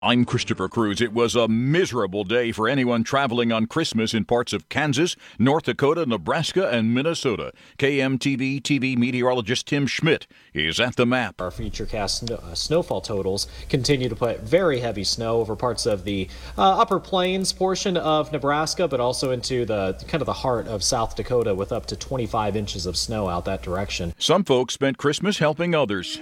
I'm Christopher Cruz. It was a miserable day for anyone traveling on Christmas in parts of Kansas, North Dakota, Nebraska, and Minnesota. KMTV TV meteorologist Tim Schmidt is at the map. Our futurecast snowfall totals continue to put very heavy snow over parts of the upper plains portion of Nebraska, but also into the kind of the heart of South Dakota with up to 25 inches of snow out that direction. Some folks spent Christmas helping others.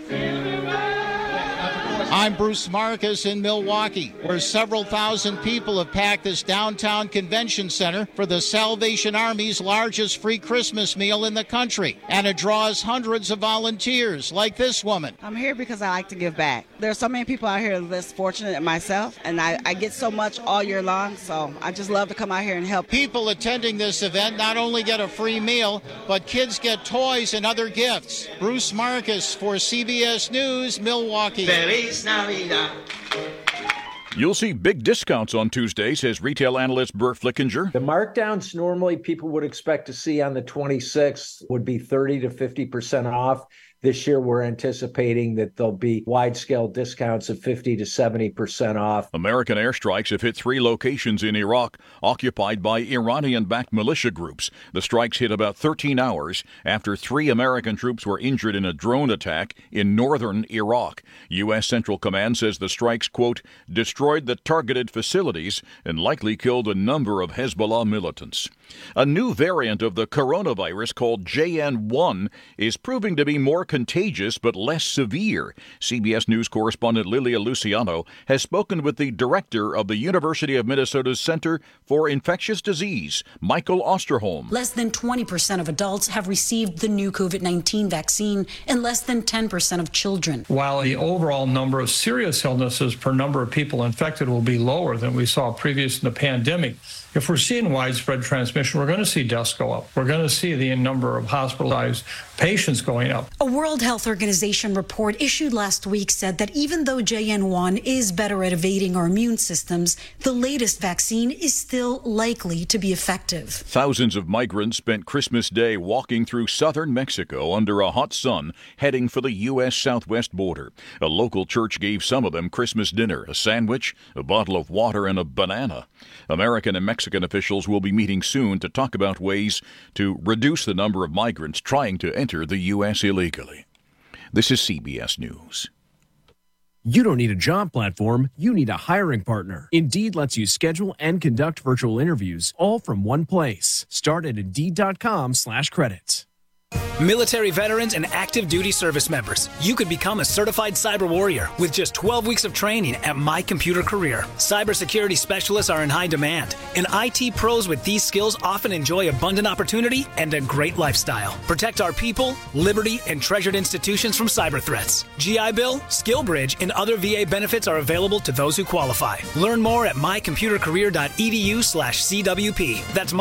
I'm Bruce Marcus in Milwaukee, where several thousand people have packed this downtown convention center for the Salvation Army's largest free Christmas meal in the country. And it draws hundreds of volunteers like this woman. I'm here because I like to give back. There are so many people out here less fortunate than myself, and I get so much all year long, so I just love to come out here and help. People attending this event not only get a free meal, but kids get toys and other gifts. Bruce Marcus for CBS News, Milwaukee. Feliz Navidad. You'll see big discounts on Tuesday, says retail analyst Burt Flickinger. The markdowns normally people would expect to see on the 26th would be 30 to 50% off. This year, we're anticipating that there'll be wide-scale discounts of 50 to 70% off. American airstrikes have hit 3 locations in Iraq, occupied by Iranian-backed militia groups. The strikes hit about 13 hours after 3 American troops were injured in a drone attack in northern Iraq. U.S. Central Command says the strikes, quote, destroyed the targeted facilities and likely killed a number of Hezbollah militants. A new variant of the coronavirus called JN1 is proving to be more contagious but less severe. CBS News correspondent Lilia Luciano has spoken with the director of the University of Minnesota's Center for Infectious Disease, Michael Osterholm. Less than 20% of adults have received the new COVID-19 vaccine and less than 10% of children. While the overall number of serious illnesses per number of people infected will be lower than we saw previous in the pandemic, if we're seeing widespread transmission, we're going to see deaths go up. We're going to see the number of hospitalized patients going up. A World Health Organization report issued last week said that even though JN1 is better at evading our immune systems, the latest vaccine is still likely to be effective. Thousands of migrants spent Christmas Day walking through southern Mexico under a hot sun, heading for the U.S. southwest border. A local church gave some of them Christmas dinner, a sandwich, a bottle of water, and a banana. American and Mexican officials will be meeting soon to talk about ways to reduce the number of migrants trying to enter the U.S. illegally. This is CBS News. You don't need a job platform, you need a hiring partner. Indeed lets you schedule and conduct virtual interviews all from one place. Start at Indeed.com/credits. Military veterans and active duty service members, you could become a certified cyber warrior with just 12 weeks of training at My Computer Career. Cybersecurity specialists are in high demand, and IT pros with these skills often enjoy abundant opportunity and a great lifestyle. Protect our people, liberty, and treasured institutions from cyber threats. GI Bill, SkillBridge, and other VA benefits are available to those who qualify. Learn more at mycomputercareer.edu/CWP. That's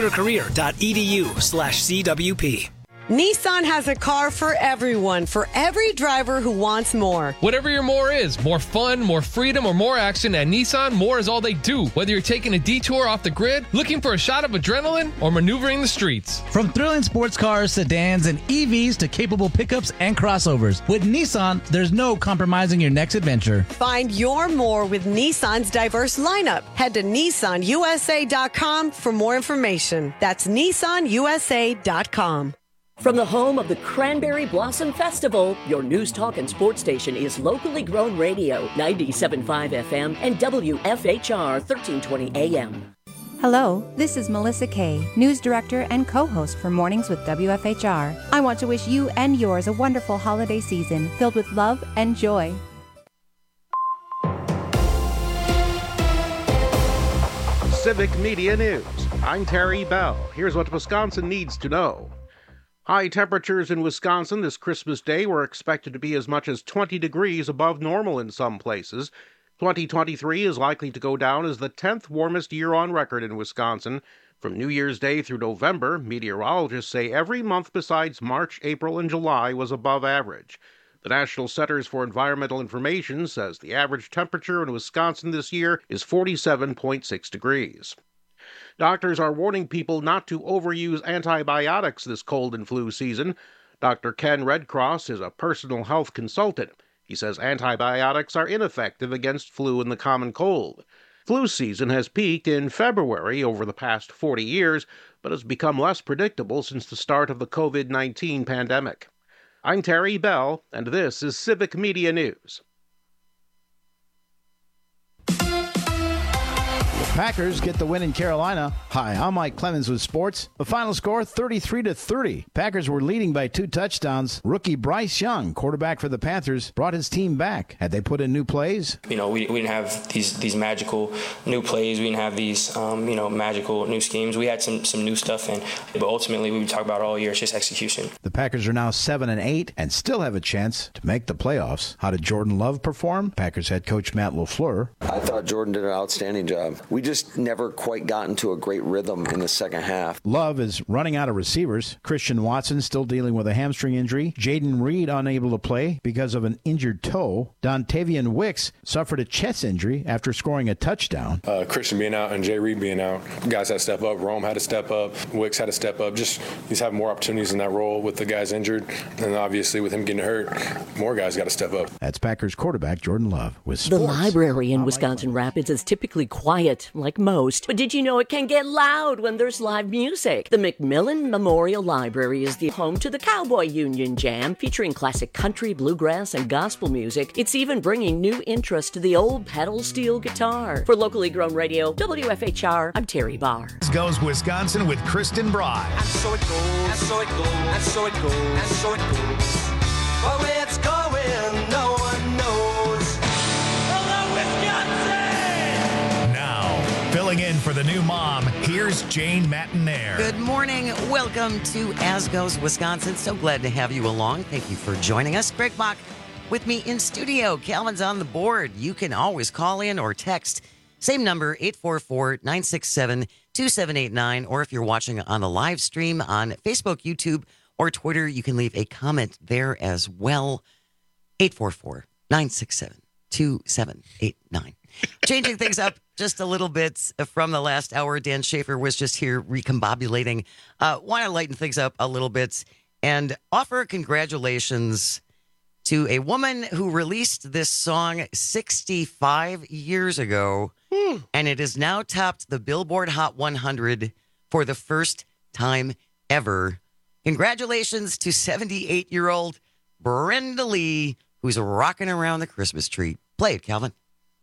mycomputercareer.edu/CWP. Nissan has a car for everyone, for every driver who wants more. Whatever your more is, more fun, more freedom, or more action, at Nissan, more is all they do. Whether you're taking a detour off the grid, looking for a shot of adrenaline, or maneuvering the streets. From thrilling sports cars, sedans, and EVs to capable pickups and crossovers, with Nissan, there's no compromising your next adventure. Find your more with Nissan's diverse lineup. Head to nissanusa.com for more information. That's nissanusa.com. From the home of the Cranberry Blossom Festival, your news, talk, and sports station is locally grown radio, 97.5 FM and WFHR 1320 AM. Hello, this is Melissa Kay, news director and co-host for Mornings with WFHR. I want to wish you and yours a wonderful holiday season filled with love and joy. Civic Media News. I'm Terry Bell. Here's what Wisconsin needs to know. High temperatures in Wisconsin this Christmas Day were expected to be as much as 20 degrees above normal in some places. 2023 is likely to go down as the 10th warmest year on record in Wisconsin. From New Year's Day through November, meteorologists say every month besides March, April, and July was above average. The National Centers for Environmental Information says the average temperature in Wisconsin this year is 47.6 degrees. Doctors are warning people not to overuse antibiotics this cold and flu season. Dr. Ken Redcross is a personal health consultant. He says antibiotics are ineffective against flu and the common cold. Flu season has peaked in February over the past 40 years, but has become less predictable since the start of the COVID-19 pandemic. I'm Terry Bell, and this is Civic Media News. Packers get the win in Carolina. Hi, I'm Mike Clemens with sports. The final score, 33-30. Packers were leading by 2 touchdowns. Rookie Bryce Young, quarterback for the Panthers, brought his team back. Had they put in new plays? We didn't have these magical new plays. We didn't have these, magical new schemes. We had some new stuff in. But ultimately, we talk about all year, it's just execution. The Packers are now 7-8 and still have a chance to make the playoffs. How did Jordan Love perform? Packers head coach Matt LaFleur. I thought Jordan did an outstanding job. We just never quite got into a great rhythm in the second half. Love is running out of receivers. Christian Watson still dealing with a hamstring injury. Jaden Reed unable to play because of an injured toe. Dontavian Wicks suffered a chest injury after scoring a touchdown. Christian being out and Jay Reed being out. Guys had to step up. Rome had to step up. Wicks had to step up. Just he's having more opportunities in that role with the guys injured. And obviously with him getting hurt, more guys got to step up. That's Packers quarterback Jordan Love with sports. The library in Wisconsin Rapids is typically quiet, like most. But did you know it can get loud when there's live music? The McMillan Memorial Library is the home to the Cowboy Union Jam, featuring classic country, bluegrass, and gospel music. It's even bringing new interest to the old pedal steel guitar. For locally grown radio, WFHR, I'm Terry Barr. Goes Wisconsin with Kristen Bry. And so it goes, and so it goes, and so it goes, and so it goes. But where it's going, no one knows. Hello, Wisconsin! Now, filling in for the new mom, here's Jane Matinaire. Good morning. Welcome to As Goes Wisconsin. So glad to have you along. Thank you for joining us. Greg Bach with me in studio. Calvin's on the board. You can always call in or text. Same number, 844-967-2789. Or if you're watching on the live stream on Facebook, YouTube, or Twitter, you can leave a comment there as well. 844-967-2789. Changing things up just a little bit from the last hour. Dan Schaefer was just here recombobulating. Want to lighten things up a little bit and offer congratulations to a woman who released this song 65 years ago, and it has now topped the Billboard Hot 100 for the first time ever. Congratulations to 78-year-old Brenda Lee, who's rocking around the Christmas tree. Play it, Calvin.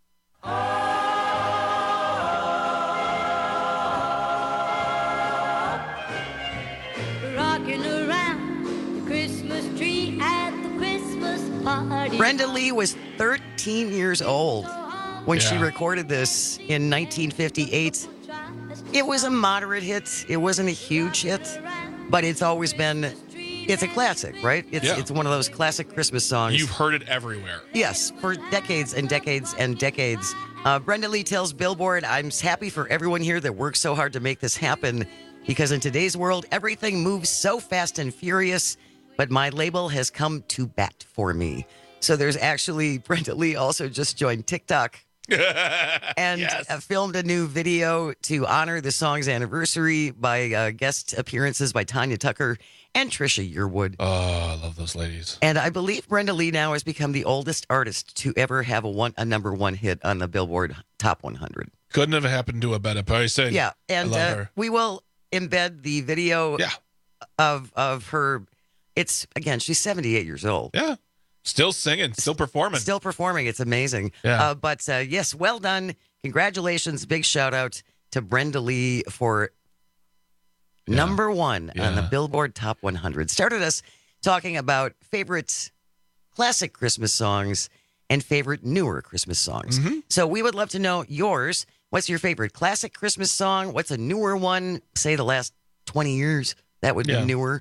Rocking around the Christmas tree at the Christmas party. Brenda Lee was 13 years old when she recorded this in 1958. It was a moderate hit. It wasn't a huge hit, but it's always been, it's a classic, right? It's one of those classic Christmas songs. You've heard it everywhere. Yes, for decades and decades and decades. Brenda Lee tells Billboard, I'm happy for everyone here that worked so hard to make this happen, because in today's world, everything moves so fast and furious, but my label has come to bat for me. So there's actually, Brenda Lee also just joined TikTok and filmed a new video to honor the song's anniversary by guest appearances by Tanya Tucker and Trisha Yearwood. Oh, I love those ladies. And I believe Brenda Lee now has become the oldest artist to ever have a number one hit on the Billboard Top 100. Couldn't have happened to a better person. Yeah, and we will embed the video of her. It's, again, she's 78 years old. Yeah. Still singing, still performing. Still performing. It's amazing. Yeah. But yes, well done. Congratulations. Big shout out to Brenda Lee for number one on the Billboard Top 100. Started us talking about favorite classic Christmas songs and favorite newer Christmas songs. Mm-hmm. So we would love to know yours. What's your favorite classic Christmas song? What's a newer one? Say the last 20 years. That would be newer.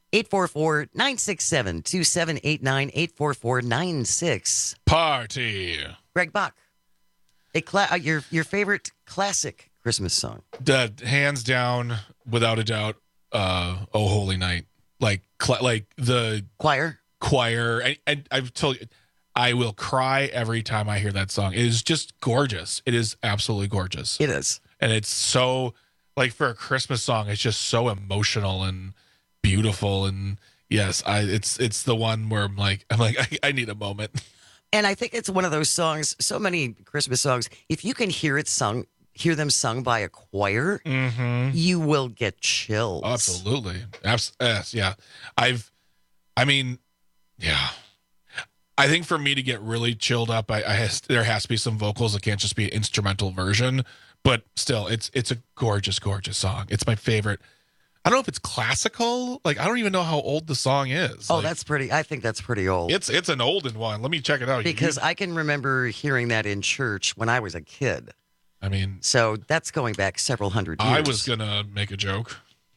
844-967-2789, 844-96. Party. Greg Bach, your favorite classic Christmas song? Hands down, without a doubt, Oh Holy Night. Like the choir. And I've told you, I will cry every time I hear that song. It is just gorgeous. It is absolutely gorgeous. It is. And it's so, like, for a Christmas song, it's just so emotional and beautiful. And yes, it's the one where I'm like I need a moment. And I think it's one of those songs, so many Christmas songs, if you can hear them sung by a choir, you will get chills. Absolutely. Yeah. I think for me to get really chilled up, there has to be some vocals. It can't just be an instrumental version. But still, it's a gorgeous, gorgeous song. It's my favorite. I don't know if it's classical. Like, I don't even know how old the song is. Oh, I think that's pretty old. It's an olden one. Let me check it out. Because I can remember hearing that in church when I was a kid. I mean, so that's going back several hundred years. I was going to make a joke.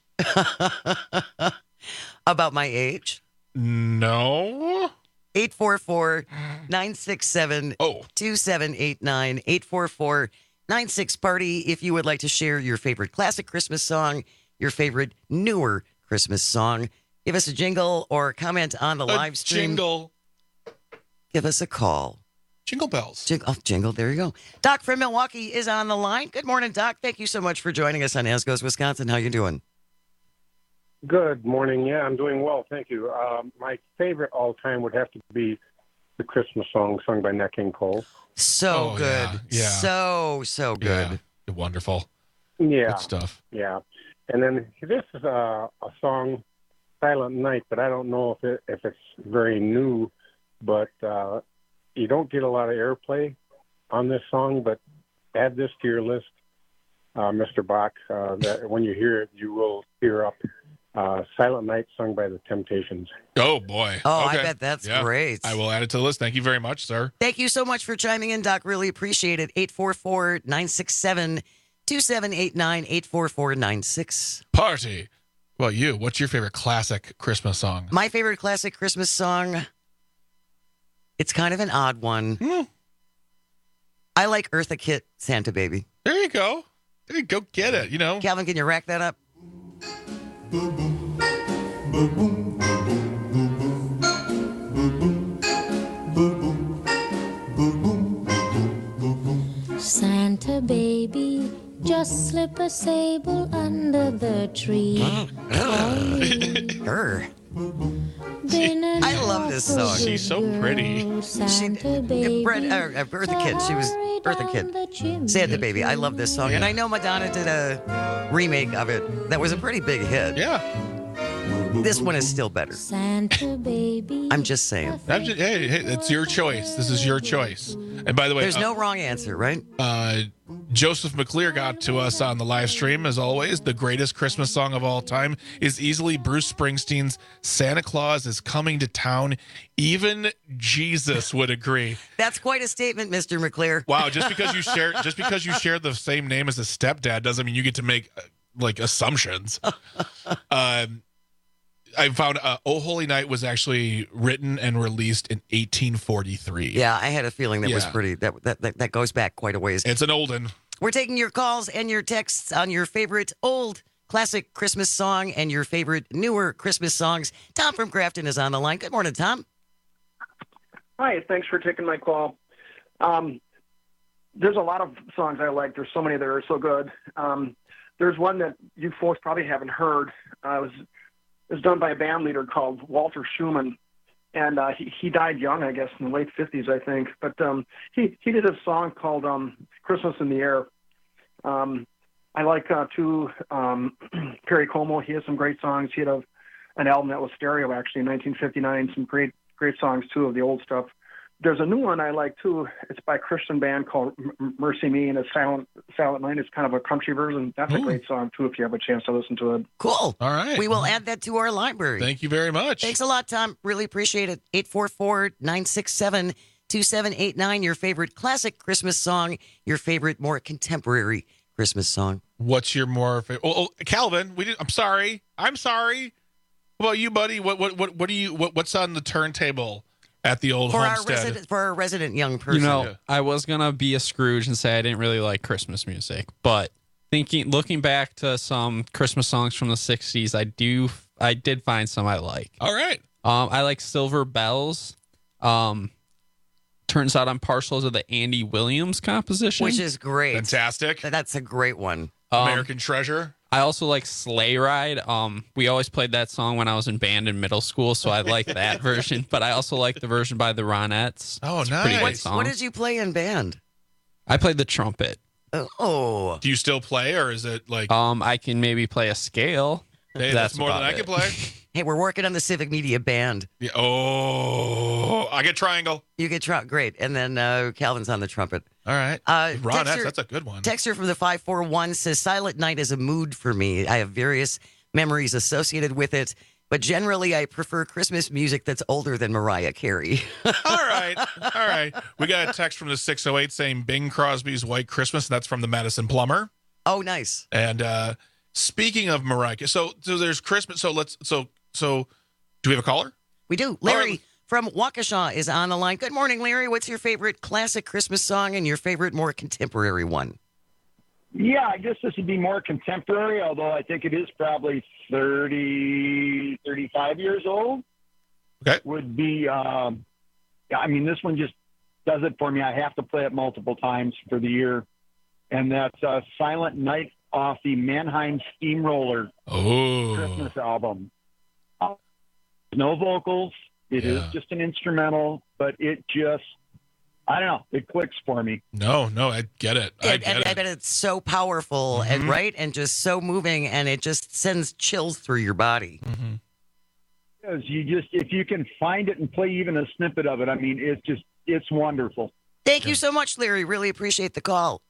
About my age? No. 844-967-2789. 844-96-PARTY if you would like to share your favorite classic Christmas song, your favorite newer Christmas song. Give us a jingle or comment on the live stream. Jingle. Give us a call. Jingle bells. Jingle. There you go. Doc from Milwaukee is on the line. Good morning, Doc. Thank you so much for joining us on As Goes Wisconsin. How you doing? Good morning. Yeah, I'm doing well. Thank you. My favorite all time would have to be the Christmas song sung by Nat King Cole. So good. Yeah. So good. Yeah. Wonderful. Yeah. Good stuff. Yeah. And then this is a song, Silent Night, but I don't know if it's very new, but you don't get a lot of airplay on this song, but add this to your list, Mr. Bach, that when you hear it, you will tear up. Silent Night sung by the Temptations. Oh, boy. Oh, okay. I bet that's great. I will add it to the list. Thank you very much, sir. Thank you so much for chiming in, Doc. Really appreciate it. 844-967-2789, 844-96. Party. Well, you, what's your favorite classic Christmas song? My favorite classic Christmas song, it's kind of an odd one. I like Eartha Kitt, Santa Baby. There you go. Go get it, Calvin, can you rack that up? Santa baby, just slip a sable under the tree. I love this song. She's so pretty. Santa baby, Eartha Kitt. She was Eartha Kitt. Santa Baby. I love this song. Yeah. And I know Madonna did a remake of it that was a pretty big hit. Yeah. This one is still better. Santa baby. I'm just saying. Hey, it's your choice. This is your choice. And by the way, There's no wrong answer, right? Joseph McClear got to us on the live stream, as always. The greatest Christmas song of all time is easily Bruce Springsteen's Santa Claus is Coming to Town. Even Jesus would agree. That's quite a statement, Mr. McClear. Wow, just because you share the same name as a stepdad doesn't mean you get to make assumptions. I found Oh Holy Night was actually written and released in 1843. Yeah, I had a feeling that was pretty. That goes back quite a ways. It's an old one. We're taking your calls and your texts on your favorite old classic Christmas song and your favorite newer Christmas songs. Tom from Grafton is on the line. Good morning, Tom. Hi, thanks for taking my call. There's a lot of songs I like. There's so many that are so good. There's one that you folks probably haven't heard. It was done by a band leader called Walter Schumann, and he died young, I guess, in the late 50s, I think. But he did a song called Christmas in the Air. I like, too, Perry Como. He has some great songs. He had an album that was stereo, actually, in 1959. Some great songs, too, of the old stuff. There's a new one I like, too. It's by a Christian band called Mercy Me, and it's Silent Night. It's kind of a country version. That's a great song, too, if you have a chance to listen to it. Cool. All right. We will add that to our library. Thank you very much. Thanks a lot, Tom. Really appreciate it. 844-967-2789. Your favorite classic Christmas song, your favorite more contemporary Christmas song. What's your more favorite? Oh, Calvin, I'm sorry. What about you, buddy? What's on the turntable at the old homestead? For our resident young person. I was going to be a Scrooge and say I didn't really like Christmas music, but looking back to some Christmas songs from the 60s, I did find some I like. All right. I like Silver Bells. Turns out I'm partial to the Andy Williams composition. Which is great. Fantastic. That's a great one. American Treasure. I also like Sleigh Ride. We always played that song when I was in band in middle school, so I like that version. But I also like the version by the Ronettes. Oh, it's nice. A pretty good song. What did you play in band? I played the trumpet. Oh. Do you still play, or is it like? I can maybe play a scale. Hey, that's more than I can play. Hey, we're working on the Civic Media Band. Yeah. Oh, I get triangle. You get great, and then Calvin's on the trumpet. All right. Ronettes, that's a good one. Texter from the 541 says, Silent Night is a mood for me. I have various memories associated with it, but generally I prefer Christmas music that's older than Mariah Carey. All right. We got a text from the 608 saying Bing Crosby's White Christmas, and that's from the Madison Plumber. Oh, nice. And speaking of Mariah, so there's Christmas. So do we have a caller? We do. Larry from Waukesha is on the line. Good morning, Larry. What's your favorite classic Christmas song and your favorite more contemporary one? Yeah, I guess this would be more contemporary, although I think it is probably 30, 35 years old. Okay. Would be, this one just does it for me. I have to play it multiple times for the year. And that's Silent Night off the Mannheim Steamroller Christmas album. No vocals. It is just an instrumental, but it just, I don't know, it clicks for me. No, I get it. I bet it's so powerful and right and just so moving, and it just sends chills through your body. Mm-hmm. Because if you can find it and play even a snippet of it, it's wonderful. Thank you so much, Larry. Really appreciate the call.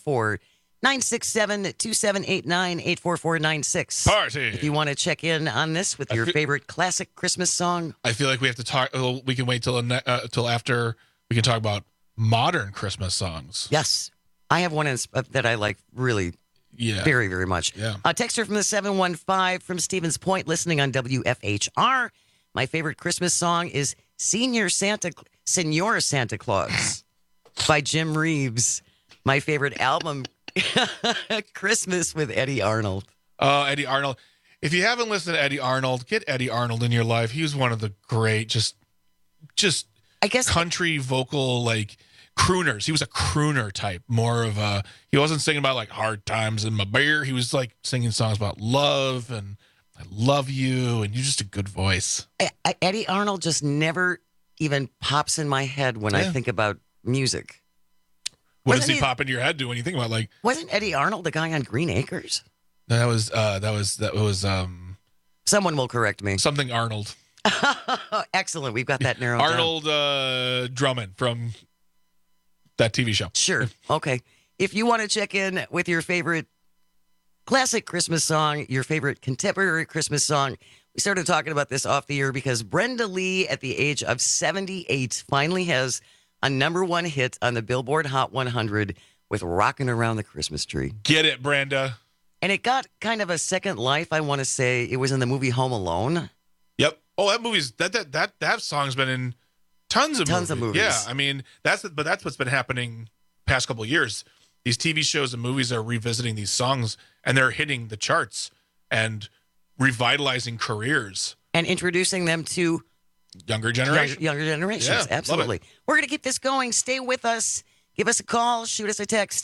844-967-2789, 844-96. Party. If you want to check in on this with your favorite classic Christmas song. I feel like we have to talk. We can wait till after we can talk about modern Christmas songs. Yes. I have one that I like really very, very much. Yeah. A texter from the 715 from Stevens Point listening on WFHR. My favorite Christmas song is Senor Santa Claus by Jim Reeves. My favorite album, Christmas with Eddie Arnold. Oh, Eddie Arnold. If you haven't listened to Eddie Arnold, get Eddie Arnold in your life. He was one of the great, just I guess country vocal, like crooners. He was a crooner type, more of a, he wasn't singing about like hard times in my beer. He was like singing songs about love and I love you. And you're just a good voice. Eddie Arnold just never even pops in my head when I think about music. What does he pop into your head do when you think about like? Wasn't Eddie Arnold the guy on Green Acres? That was Someone will correct me. Something Arnold. Excellent. We've got that narrowed down. Arnold Drummond from that TV show. Sure. Okay. If you want to check in with your favorite classic Christmas song, your favorite contemporary Christmas song, we started talking about this off the air because Brenda Lee, at the age of 78, finally has a #1 hit on the Billboard Hot 100 with Rockin' Around the Christmas Tree. Get it, Brenda. And it got kind of a second life, I want to say. It was in the movie Home Alone. Yep. Oh, that movie's that song's been in tons of movies. Yeah, I mean that's what's been happening past couple of years. These TV shows and movies are revisiting these songs and they're hitting the charts and revitalizing careers and introducing them to younger generations. Younger generations, yeah, absolutely. We're going to keep this going. Stay with us. Give us a call. Shoot us a text,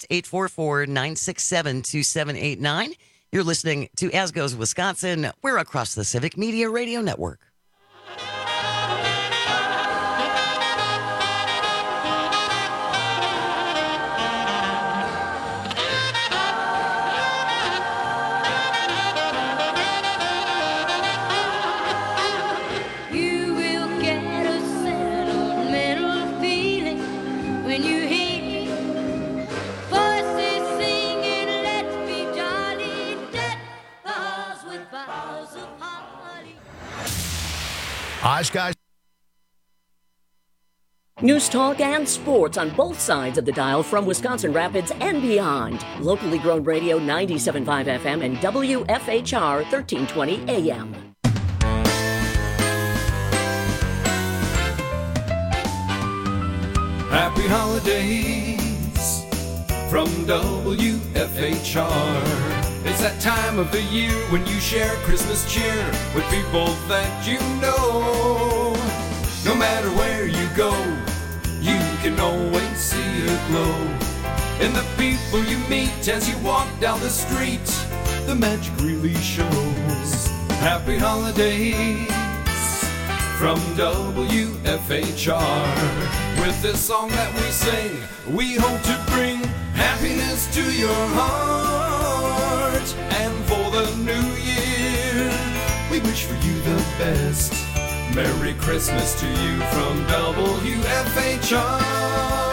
844-967-2789. You're listening to As Goes Wisconsin. We're across the Civic Media Radio Network. Oshkosh. News talk and sports on both sides of the dial from Wisconsin Rapids and beyond. Locally grown radio 97.5 FM and WFHR 1320 AM. Happy holidays from WFHR. It's that time of the year when you share Christmas cheer with people that you know. No matter where you go, you can always see a glow and the people you meet as you walk down the street. The magic really shows. Happy holidays from WFHR. With this song that we sing, we hope to bring happiness to your heart. And for the new year, we wish for you the best. Merry Christmas to you from WFHR.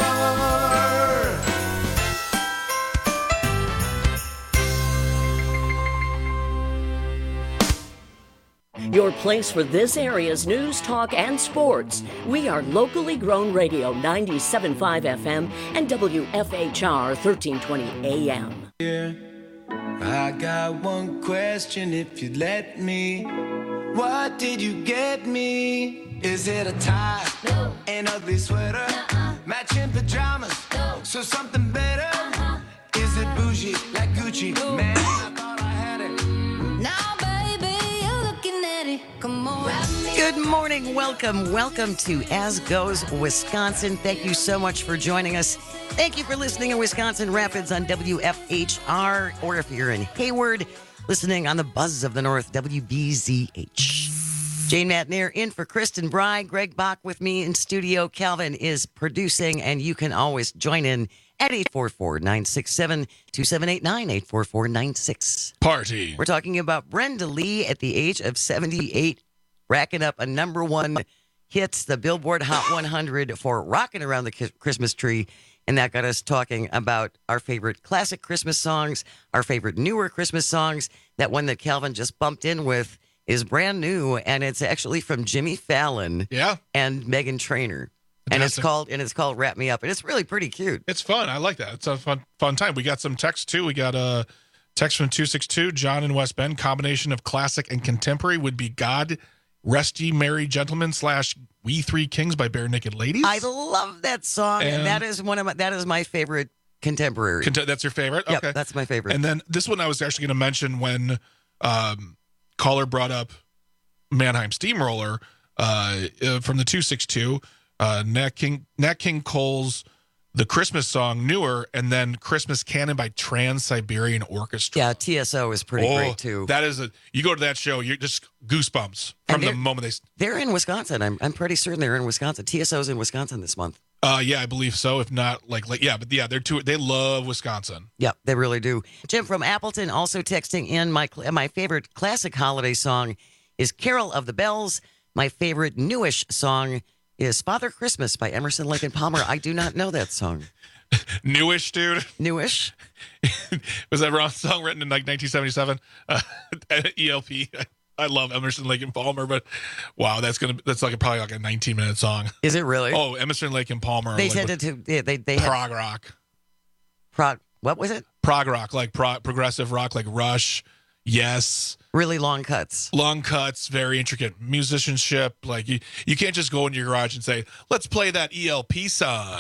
Your place for this area's news, talk, and sports. We are locally grown radio 97.5 FM and WFHR 1320 AM. I got one question if you'd let me. What did you get me? Is it a tie? No. An ugly sweater? Matching pajamas? No. So something better? Is it bougie like Gucci? No. Man, I thought I had it. Now, baby, you're looking at it. Come on. Good morning. Welcome to As Goes Wisconsin. Thank you so much for joining us. Thank you for listening in Wisconsin Rapids on WFHR, or if you're in Hayward, listening on the Buzz of the North, WBZH. Jane Matnier in for Kristen Bry. Greg Bach with me in studio. Calvin is producing, and you can always join in at 844-967-2789, 844-96. Party. We're talking about Brenda Lee at the age of 78, racking up a #1 hit, the Billboard Hot 100 for Rocking Around the Christmas Tree. And that got us talking about our favorite classic Christmas songs, our favorite newer Christmas songs. That one that Calvin just bumped in with is brand new, and it's actually from Jimmy Fallon and Meghan Trainor. Fantastic. And it's called Wrap Me Up, and it's really pretty cute. It's fun. I like that. It's a fun time. We got some text too. We got a text from 262, John in West Bend. Combination of classic and contemporary would be God Rest Ye Merry Gentlemen / We Three Kings by Bare Naked Ladies. I love that song, and that is my favorite contemporary. That's your favorite? Yep, okay. That's my favorite. And then this one I was actually going to mention when caller brought up Mannheim Steamroller from the 262, Nat King Cole's The Christmas Song, newer, and then Christmas Canon by Trans-Siberian Orchestra. Yeah, TSO is pretty great too. That is you go to that show, you're just goosebumps from the moment they're in Wisconsin. I'm pretty certain they're in Wisconsin. TSO's in Wisconsin this month. Yeah, I believe so. If not, they love Wisconsin. Yep, they really do. Jim from Appleton also texting in my favorite classic holiday song is Carol of the Bells. My favorite newish song is Father Christmas by Emerson, Lake and Palmer. I do not know that song. Newish, dude. Newish. Was that wrong song written in like 1977? ELP. I love Emerson, Lake and Palmer, but wow, that's probably like a 19-minute song. Is it really? Oh, Emerson, Lake and Palmer. They tended to. Yeah, they prog rock. What was it? Prog rock, like progressive rock, like Rush. Yes. Really long cuts. Long cuts, very intricate musicianship. Like you can't just go into your garage and say, let's play that ELP song.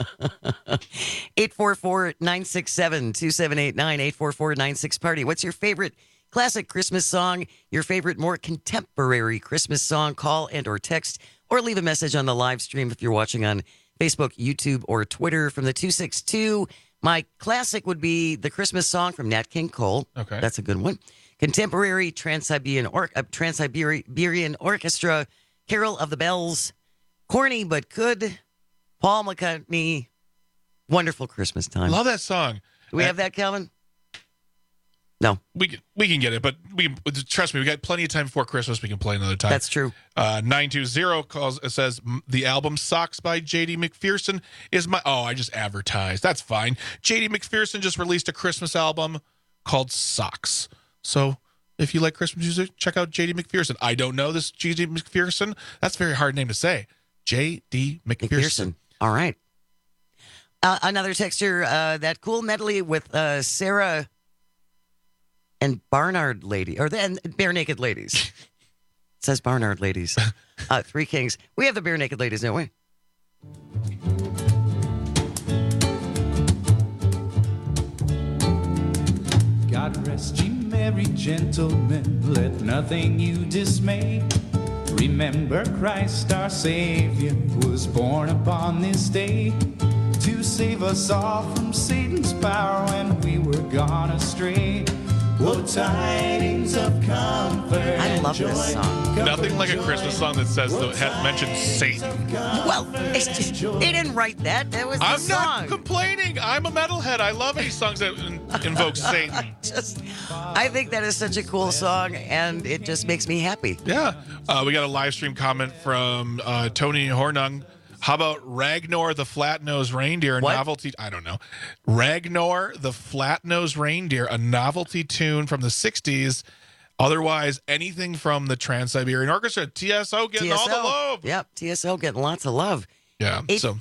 844-967-2789, 844-96-PARTY. What's your favorite classic Christmas song? Your favorite more contemporary Christmas song? Call and or text or leave a message on the live stream if you're watching on Facebook, YouTube, or Twitter from the 262. My classic would be the Christmas song from Nat King Cole. Okay. That's a good one. Contemporary Trans-Siberian Orchestra, Carol of the Bells, corny but good, Paul McCartney, Wonderful Christmas Time. Love that song. Do we have that, Calvin? No. We can get it, but trust me, we got plenty of time before Christmas. We can play another time. That's true. 920 says the album Socks by J.D. McPherson is my... Oh, I just advertised. That's fine. J.D. McPherson just released a Christmas album called Socks. So if you like Christmas music, check out J.D. McPherson. I don't know this J.D. McPherson. That's a very hard name to say. J.D. McPherson. All right. Another texture, that cool medley with Sarah... and Barnard Lady, or then Bare Naked Ladies. It says Barnard Ladies. Three Kings. We have the Bare Naked Ladies, don't we? God rest ye merry gentlemen, let nothing you dismay. Remember Christ our Savior was born upon this day to save us all from Satan's power when we were gone astray. Oh, tidings of comfort. I love this song. Nothing like a Christmas song that says mentions Satan. Well, they didn't write that. That was the I'm song. not complaining. I'm a metalhead. I love any songs that invoke Satan. I think that is such a cool song, and it just makes me happy. Yeah. We got a live stream comment from Tony Hornung. How about Ragnar the Flat-Nosed Reindeer, a novelty? I don't know. Ragnar the Flat-Nosed Reindeer, a novelty tune from the 60s. Otherwise, anything from the Trans-Siberian Orchestra. TSO getting all the love. Yep, TSO getting lots of love. Yeah.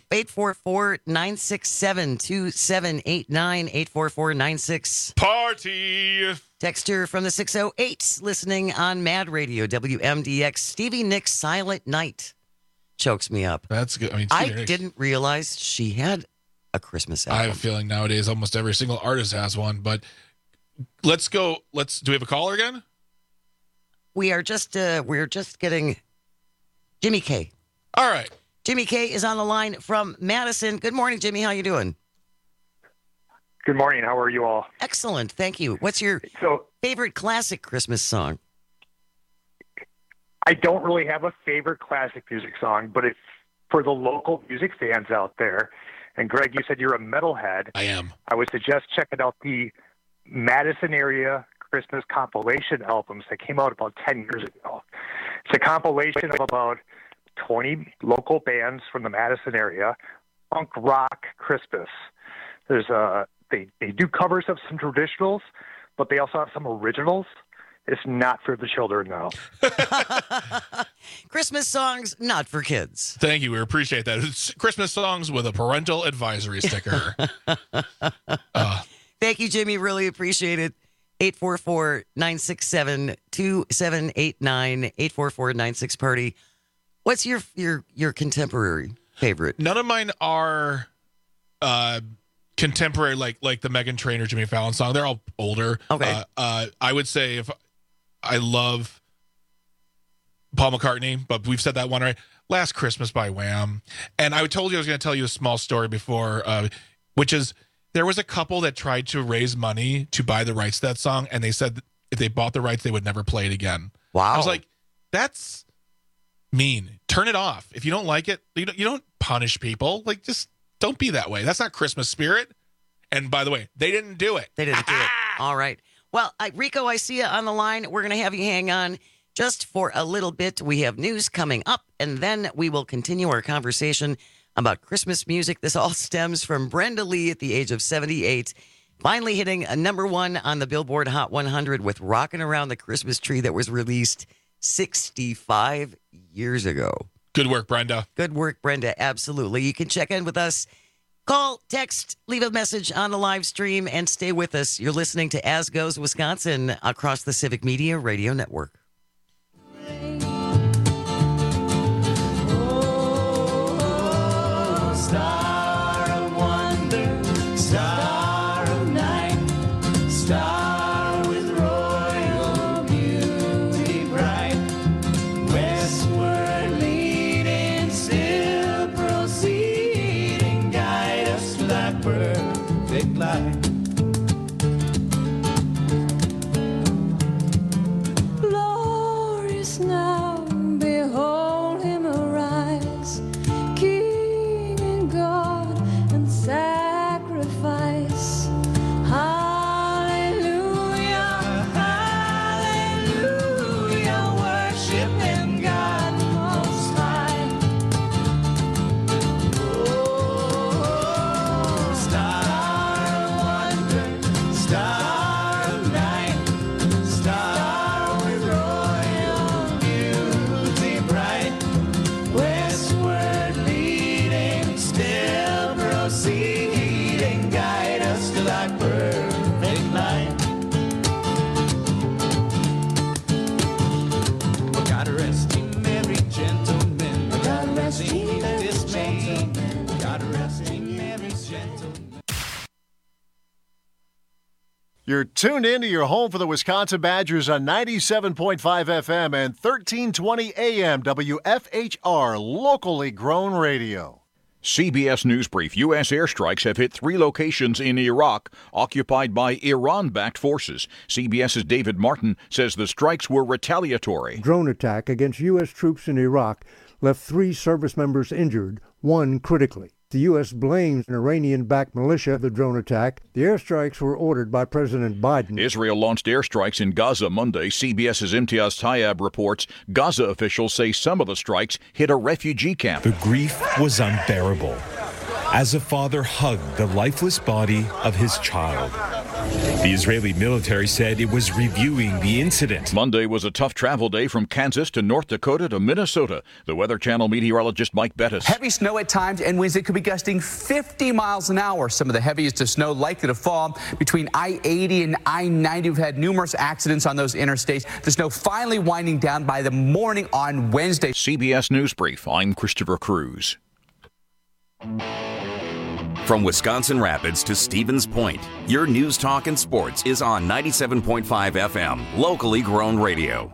844-967-2789, 844-96. Party. Texter from the 608, listening on Mad Radio, WMDX. Stevie Nicks' Silent Night chokes me up. That's good. I didn't realize she had a Christmas album. I have a feeling nowadays almost every single artist has one, but let's go. Do we have a caller again? We're just getting Jimmy K. All right. Jimmy K is on the line from Madison. Good morning, Jimmy. How you doing? Good morning. How are you all? Excellent. Thank you. What's your favorite classic Christmas song? I don't really have a favorite classic music song, but it's for the local music fans out there. And Greg, you said you're a metalhead. I am. I would suggest checking out the Madison area Christmas compilation albums that came out about 10 years ago. It's a compilation of about 20 local bands from the Madison area, punk rock Christmas. There's they do covers of some traditionals, but they also have some originals. It's not for the children, though. Christmas songs, not for kids. Thank you. We appreciate that. It's Christmas songs with a parental advisory sticker. Thank you, Jimmy. Really appreciate it. 844-967-2789, 844-96-PARTY. What's your contemporary favorite? None of mine are contemporary, like the Meghan Trainor, Jimmy Fallon song. They're all older. Okay. I would say if I love Paul McCartney, but we've said that one right. Last Christmas by Wham. And I told you I was going to tell you a small story before, which is there was a couple that tried to raise money to buy the rights to that song, and they said that if they bought the rights, they would never play it again. Wow. I was like, that's mean. Turn it off. If you don't like it, you don't punish people. Like, just don't be that way. That's not Christmas spirit. And by the way, they didn't do it. They didn't do it. All right. Well, Rico, I see you on the line. We're going to have you hang on just for a little bit. We have news coming up, and then we will continue our conversation about Christmas music. This all stems from Brenda Lee at the age of 78, finally hitting a number one on the Billboard Hot 100 with Rockin' Around the Christmas Tree that was released 65 years ago. Good work, Brenda. Good work, Brenda. Absolutely. You can check in with us. Call, text, leave a message on the live stream, and stay with us. You're listening to As Goes Wisconsin across the Civic Media Radio Network. Oh, star of wonder, star of night, star with royal beauty bright, westward leading, still proceeding, guide us to thy perfect light. Glorious now, behold him arise, King and God and sacrifice. Hallelujah, hallelujah, worship him, God most high. Oh, star of wonder, star of night, star with royal beauty bright, westward leading, still proceeding, guide us to thy perfect light. God rest ye merry gentlemen. God rest ye dismay. God rest ye merry gentlemen. You're tuned in to your home for the Wisconsin Badgers on 97.5 FM and 1320 AM WFHR, locally grown radio. CBS News Brief. U.S. airstrikes have hit 3 locations in Iraq occupied by Iran-backed forces. CBS's David Martin says the strikes were retaliatory. Drone attack against U.S. troops in Iraq left 3 service members injured, 1 critically. The U.S. blames an Iranian-backed militia for the drone attack. The airstrikes were ordered by President Biden. Israel launched airstrikes in Gaza Monday. CBS's Imtiaz Tayeb reports Gaza officials say some of the strikes hit a refugee camp. The grief was unbearable as a father hugged the lifeless body of his child. The Israeli military said it was reviewing the incident. Monday was a tough travel day from Kansas to North Dakota to Minnesota. The Weather Channel meteorologist Mike Bettis. Heavy snow at times and winds that could be gusting 50 miles an hour. Some of the heaviest of snow likely to fall between I-80 and I-90. We've had numerous accidents on those interstates. The snow finally winding down by the morning on Wednesday. CBS News Brief. I'm Christopher Cruz. From Wisconsin Rapids to Stevens Point, your news, talk, and sports is on 97.5 FM, locally grown radio.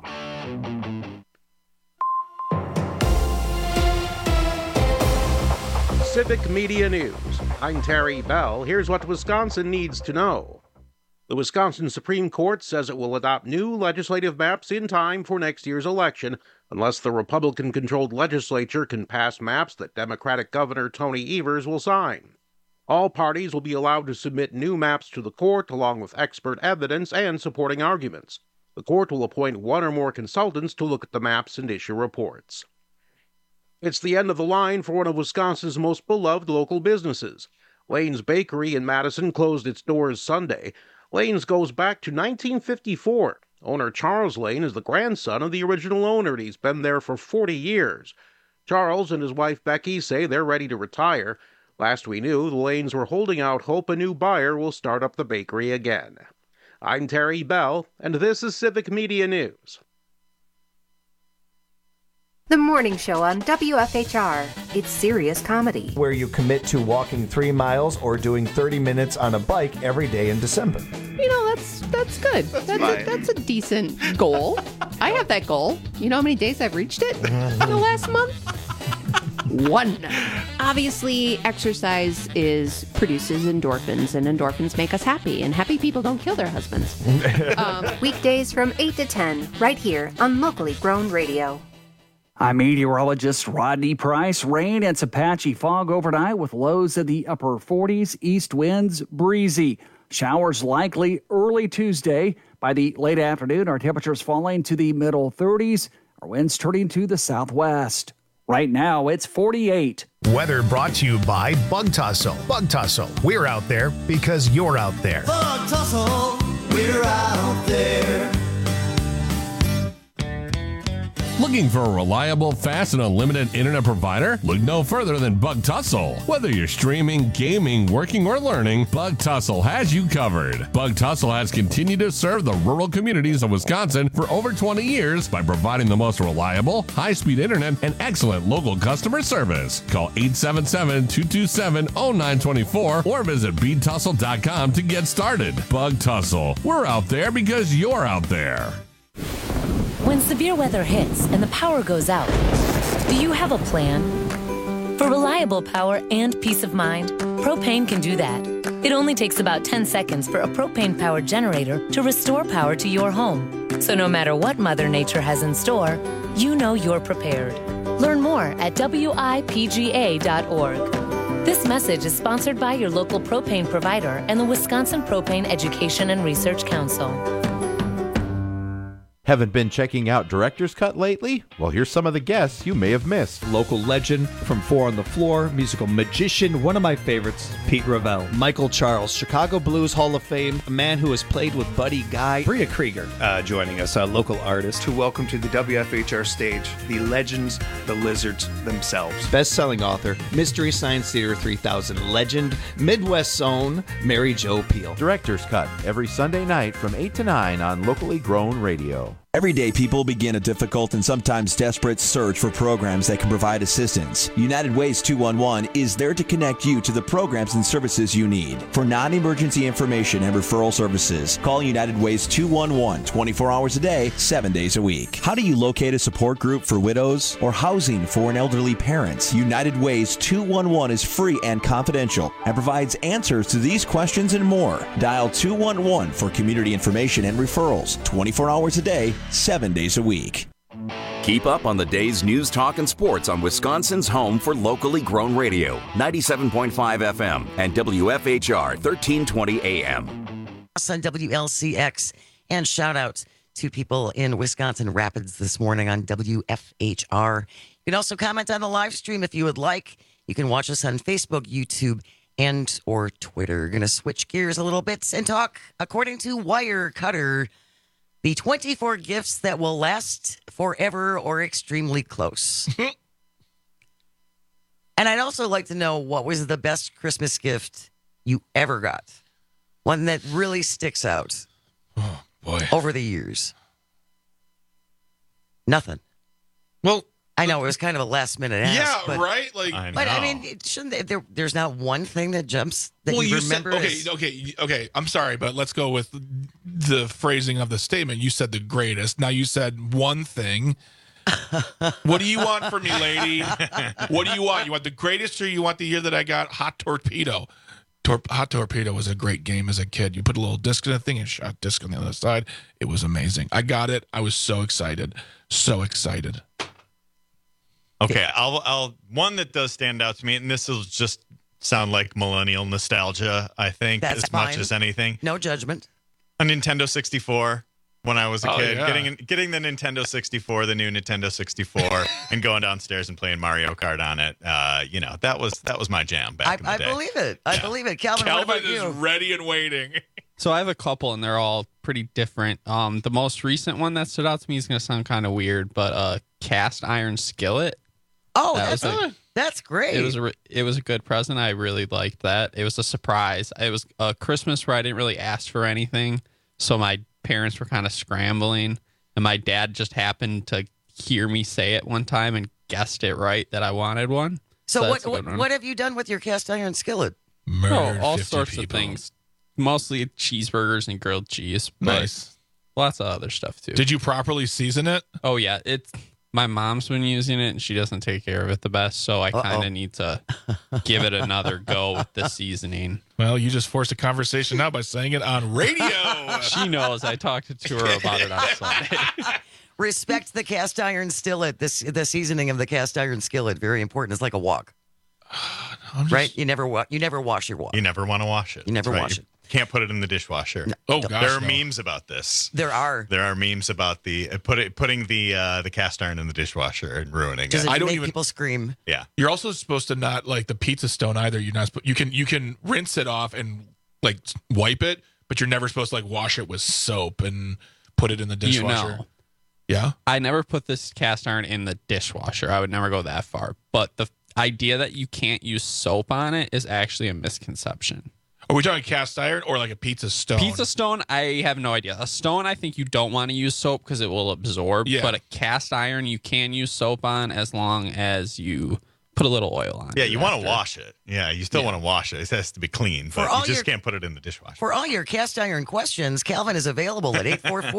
Civic Media News. I'm Terry Bell. Here's what Wisconsin needs to know. The Wisconsin Supreme Court says it will adopt new legislative maps in time for next year's election, unless the Republican-controlled legislature can pass maps that Democratic Governor Tony Evers will sign. All parties will be allowed to submit new maps to the court along with expert evidence and supporting arguments. The court will appoint 1 or more consultants to look at the maps and issue reports. It's the end of the line for one of Wisconsin's most beloved local businesses. Lane's Bakery in Madison closed its doors Sunday. Lane's goes back to 1954. Owner Charles Lane is the grandson of the original owner, and he's been there for 40 years. Charles and his wife Becky say they're ready to retire. Last we knew, the Lanes were holding out hope a new buyer will start up the bakery again. I'm Terry Bell, and this is Civic Media News. The Morning Show on WFHR. It's serious comedy. Where you commit to walking 3 miles or doing 30 minutes on a bike every day in December. You know, that's good. That's a decent goal. I have that goal. You know how many days I've reached it in the last month? 1. Obviously, exercise produces endorphins, and endorphins make us happy, and happy people don't kill their husbands. Weekdays from 8 to 10, right here on Locally Grown Radio. I'm meteorologist Rodney Price. Rain and some patchy fog overnight with lows in the upper 40s, east winds breezy. Showers likely early Tuesday. By the late afternoon, our temperatures falling to the middle 30s. Our winds turning to the southwest. Right now, it's 48. Weather brought to you by Bug Tussle. Bug Tussle, we're out there because you're out there. Bug Tussle, we're out there. Looking for a reliable, fast, and unlimited internet provider? Look no further than Bug Tussle. Whether you're streaming, gaming, working, or learning, Bug Tussle has you covered. Bug Tussle has continued to serve the rural communities of Wisconsin for over 20 years by providing the most reliable, high-speed internet and excellent local customer service. Call 877-227-0924 or visit BTussle.com to get started. Bug Tussle. We're out there because you're out there. When severe weather hits and the power goes out, do you have a plan? For reliable power and peace of mind, Propane can do that. It only takes about 10 seconds for a propane-powered generator to restore power to your home. So no matter what Mother Nature has in store, you know you're prepared. Learn more at WIPGA.org. This message is sponsored by your local propane provider and the Wisconsin Propane Education and Research Council. Haven't been checking out Director's Cut lately? Well, here's some of the guests you may have missed. Local legend from Four on the Floor, musical magician, one of my favorites, Pete Ravel. Michael Charles, Chicago Blues Hall of Fame, a man who has played with Buddy Guy. Bria Krieger joining us, a local artist. To welcome to the WFHR stage, the legends, the lizards themselves. Best-selling author, Mystery Science Theater 3000 legend, Midwest's own Mary Jo Peel. Director's Cut, every Sunday night from 8 to 9 on Locally Grown Radio. Everyday people begin a difficult and sometimes desperate search for programs that can provide assistance. United Ways 211 is there to connect you to the programs and services you need. For non-emergency information and referral services, call United Ways 211 24 hours a day, 7 days a week. How do you locate a support group for widows or housing for an elderly parent? United Ways 211 is free and confidential and provides answers to these questions and more. Dial 211 for community information and referrals 24 hours a day, 7 days a week. Keep up on the day's news, talk, and sports on Wisconsin's home for locally grown radio, 97.5 FM and WFHR 1320 AM. On WLCX, and shout out to people in Wisconsin Rapids this morning on WFHR. You can also comment on the live stream if you would like. You can watch us on Facebook, YouTube, and or Twitter. We're going to switch gears a little bit and talk, according to Wirecutter, the 24 gifts that will last forever or extremely close. And I'd also like to know, what was the best Christmas gift you ever got? One that really sticks out over the years. Nothing. Well, I know it was kind of a last minute ask. Yeah, but, right? Like, I mean, shouldn't there's not one thing that jumps that you remember? Okay. I'm sorry, but let's go with the phrasing of the statement. You said the greatest. Now you said one thing. What do you want from me, lady? What do you want? You want the greatest, or you want the year that I got Hot Torpedo? Hot Torpedo was a great game as a kid. You put a little disc in the thing and shot disc on the other side. It was amazing. I got it. I was so excited. So excited. Okay, I'll one that does stand out to me, and this will just sound like millennial nostalgia, I think, That's as fine. much as anything. No judgment. A Nintendo 64 when I was a kid. Yeah. Getting the Nintendo 64, the new Nintendo 64, and going downstairs and playing Mario Kart on it. That was my jam back in the day. I believe it. I believe it. Calvin, what about is you? ready and waiting. So I have a couple, and they're all pretty different. The most recent one that stood out to me is going to sound kind of weird, but a cast iron skillet. Oh, That's great. It was a good present. I really liked that. It was a surprise. It was a Christmas where I didn't really ask for anything, so my parents were kind of scrambling, and my dad just happened to hear me say it one time and guessed it right that I wanted one. So what have you done with your cast iron skillet? All sorts of things. Mostly cheeseburgers and grilled cheese. But Nice. Lots of other stuff too. Did you properly season it? Oh yeah, my mom's been using it, and she doesn't take care of it the best, so I kind of need to give it another go with the seasoning. Well, you just forced a conversation now by saying it on radio. She knows. I talked to her about it on Sunday. Respect the cast iron skillet. The seasoning of the cast iron skillet, very important. It's like a wok. Right? You never wash your wok. You never want to wash it. You never That's right. wash You it. Can't put it in the dishwasher. No. Oh, gosh, there are no. memes about this. There are memes about the putting the cast iron in the dishwasher and ruining Does it. it make people scream? Yeah. You're also supposed to not like the pizza stone either. You're not. You can rinse it off and like wipe it, but you're never supposed to like wash it with soap and put it in the dishwasher. Yeah. I never put this cast iron in the dishwasher. I would never go that far. But the idea that you can't use soap on it is actually a misconception. Are we talking cast iron or like a pizza stone? Pizza stone, I have no idea. A stone, I think you don't want to use soap because it will absorb. Yeah. But a cast iron, you can use soap on as long as you put a little oil on it. Yeah, you want to wash it. Yeah, you still want to wash it. It has to be clean, but you just can't put it in the dishwasher. For all your cast iron questions, Calvin is available at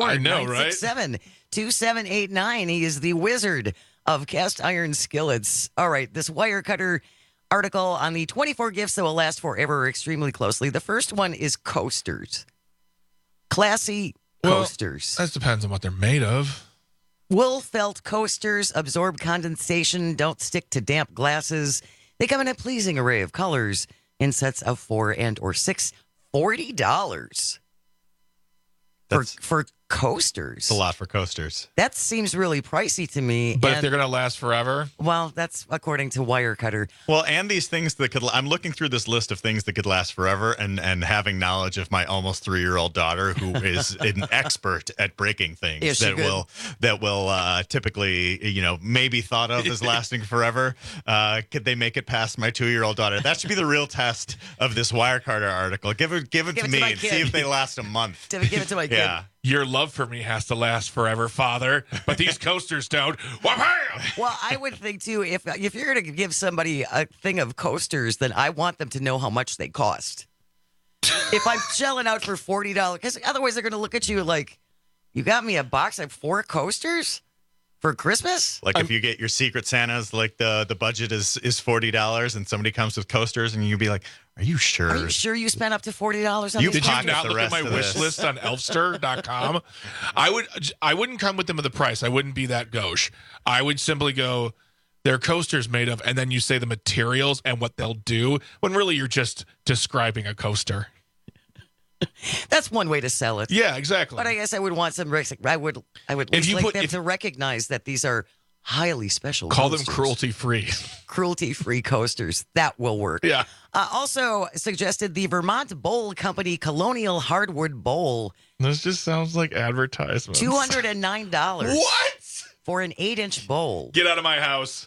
844-967-2789. He is the wizard of cast iron skillets. All right, this Wirecutter article on the 24 gifts that will last forever extremely closely. The first one is coasters. Classy coasters. That depends on what they're made of. Wool felt coasters absorb condensation, don't stick to damp glasses. They come in a pleasing array of colors in sets of 4 and or 6. $40 for coasters. It's a lot for coasters. That seems really pricey to me. But if they're going to last forever? Well, that's according to Wirecutter. Well, and these things that could, I'm looking through this list of things that could last forever and having knowledge of my almost 3-year-old daughter who is an expert at breaking things that will typically, maybe thought of as lasting forever. Could they make it past my 2-year-old daughter? That should be the real test of this Wirecutter article. Give it to me and see if they last a month. Give it to my kid. Yeah. Your love for me has to last forever, Father, but these coasters don't. Well, I would think, too, if you're going to give somebody a thing of coasters, then I want them to know how much they cost. If I'm shelling out for $40, because otherwise they're going to look at you like, you got me a box of 4 coasters for Christmas? Like if you get your Secret Santas, like the budget is $40 and somebody comes with coasters and you'd be like, are you sure? Are you sure you spent up to $40 on these Did you coasters? not look at my wish list on elfster.com? I wouldn't come with them with the price. I wouldn't be that gauche. I would simply go, they're coasters made of, and then you say the materials and what they'll do, when really you're just describing a coaster. That's one way to sell it. Yeah, exactly. But I guess I would want some. I would at least like them to recognize that these are highly special. Call coasters. them cruelty-free. Cruelty-free coasters. That will work. Yeah. Also suggested the Vermont Bowl Company Colonial Hardwood Bowl. This just sounds like advertisements. $209. What? For an 8-inch bowl. Get out of my house.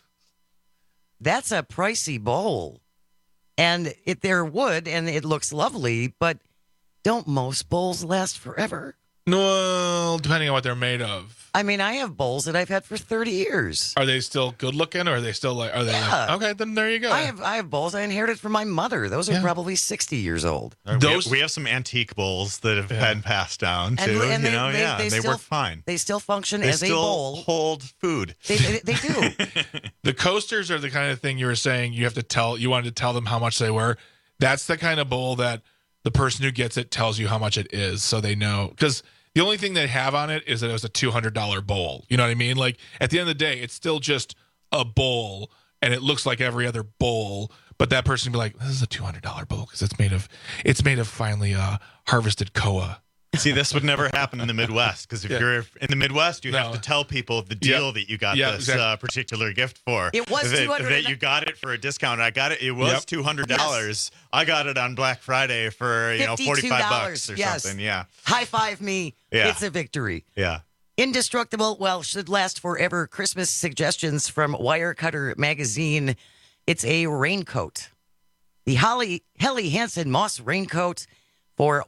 That's a pricey bowl. And they're wood, and it looks lovely, but don't most bowls last forever? No, depending on what they're made of. I mean, I have bowls that I've had for 30 years. Are they still good looking, or are they still like? Are they? Yeah. Like, okay, then there you go. I have bowls I inherited from my mother. Those are probably 60 years old. We have some antique bowls that have been passed down too. And they still work fine. They still function They as a still bowl. hold food. They do. The coasters are the kind of thing you were saying you wanted to tell them how much they were. That's the kind of bowl that the person who gets it tells you how much it is, so they know. Because the only thing they have on it is that it was a $200 bowl. You know what I mean? Like, at the end of the day, it's still just a bowl, and it looks like every other bowl. But that person would be like, this is a $200 bowl because it's made of finely harvested koa. See, this would never happen in the Midwest, because if you're in the Midwest, you have to tell people the deal that you got this particular gift for. It was $200. That you got it for a discount. I got it. It was $200. Yes. I got it on Black Friday for $45 or something. Yeah. High five me. Yeah. It's a victory. Yeah. Indestructible, should last forever. Christmas suggestions from Wirecutter magazine. It's a raincoat. The Helly Hansen Moss raincoat for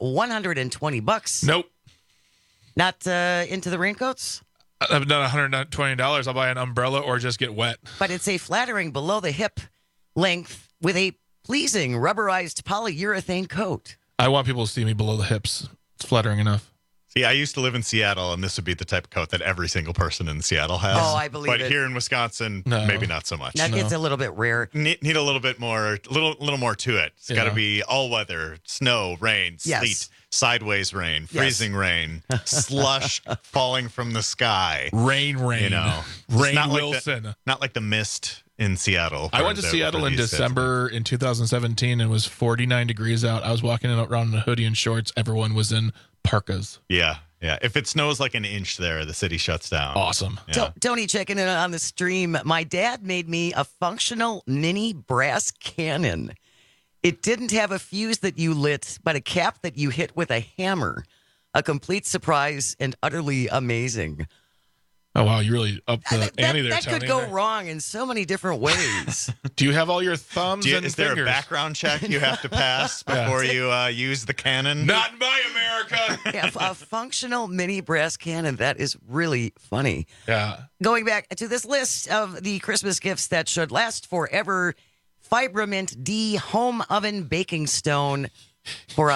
$120. Nope. Not into the raincoats? I've done $120. I'll buy an umbrella or just get wet. But it's a flattering below the hip length with a pleasing rubberized polyurethane coat. I want people to see me below the hips. It's flattering enough. See, I used to live in Seattle, and this would be the type of coat that every single person in Seattle has. Oh, I believe it. But here in Wisconsin, maybe not so much. That gets a little bit rare. Need a little bit more, little more to it. It's got to be all weather, snow, rain, sleet, sideways rain, freezing rain, slush falling from the sky. Rain. You know, Rain not Wilson. Not like the mist in Seattle. I went to Seattle in December in 2017, and it was 49 degrees out. I was walking around in a hoodie and shorts. Everyone was in parkas. Yeah. If it snows like an inch there, the city shuts down. Awesome. Yeah. Tony checking in on the stream. My dad made me a functional mini brass cannon. It didn't have a fuse that you lit, but a cap that you hit with a hammer. A complete surprise and utterly amazing. Oh, wow. You really upped the ante there, That Tony. could go wrong in so many different ways. Do you have all your thumbs and Is fingers? there a background check you have to pass before you use the cannon? Not in my America. Yeah, a functional mini brass cannon. That is really funny. Yeah. Going back to this list of the Christmas gifts that should last forever, Fibrament D home oven baking stone for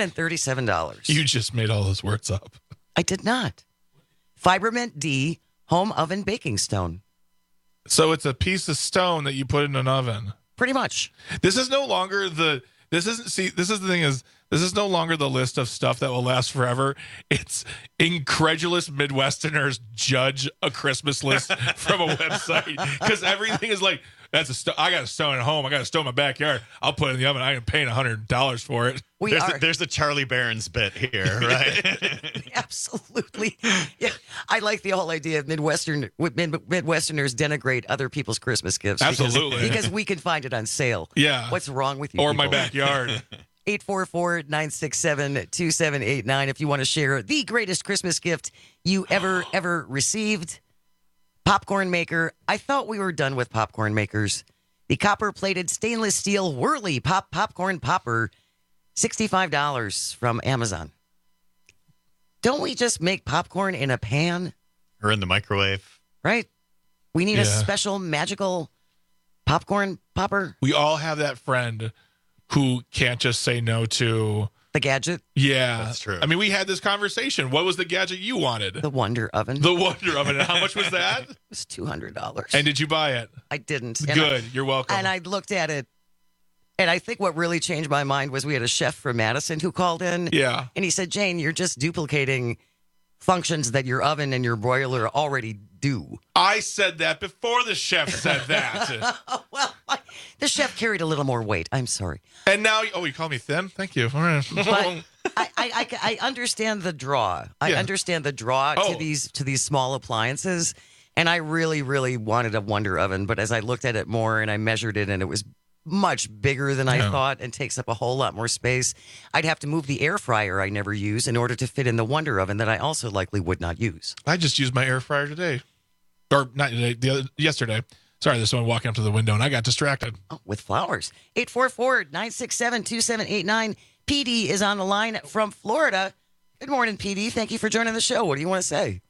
$137. You just made all those words up. I did not. Fibrament D home oven baking stone. So it's a piece of stone that you put in an oven. Pretty much. This is no longer this is the thing is, this is no longer the list of stuff that will last forever. It's incredulous Midwesterners judge a Christmas list from a website, because everything is like, I got a stone at home. I got a stone in my backyard. I'll put it in the oven. I am paying $100 for it. There's the Charlie Barron's bit here, right? Absolutely. Yeah, I like the whole idea of Midwesterners denigrate other people's Christmas gifts. Absolutely. Because we can find it on sale. Yeah. What's wrong with you? Or people? my backyard. 844-967-2789 if you want to share the greatest Christmas gift you ever received. Popcorn maker. I thought we were done with popcorn makers. The copper-plated stainless steel Whirly popcorn popper, $65 from Amazon. don't we just make popcorn in a pan? Or in the microwave. Right? We need a special magical popcorn popper. We all have that friend who can't just say no to the gadget. Yeah, that's true. I mean, we had this conversation. What was the gadget you wanted? The Wonder Oven. The Wonder Oven. And how much was that? It was $200. And did you buy it? I didn't. Good. You're welcome. And I looked at it, and I think what really changed my mind was we had a chef from Madison who called in. Yeah. And he said, Jane, you're just duplicating functions that your oven and your broiler already do. I said that before the chef said that. Well, the chef carried a little more weight. I'm sorry. And now, you call me thin? Thank you. But I understand the draw. I understand the draw to these small appliances. And I really, really wanted a Wonder Oven. But as I looked at it more and I measured it, and it was much bigger than I thought and takes up a whole lot more space, I'd have to move the air fryer I never use in order to fit in the Wonder Oven that I also likely would not use. I just used my air fryer today. Or not today, yesterday. Sorry, there's someone walking up to the window and I got distracted. Oh, with flowers. 844-967-2789. PD is on the line from Florida. Good morning, PD. Thank you for joining the show. What do you want to say?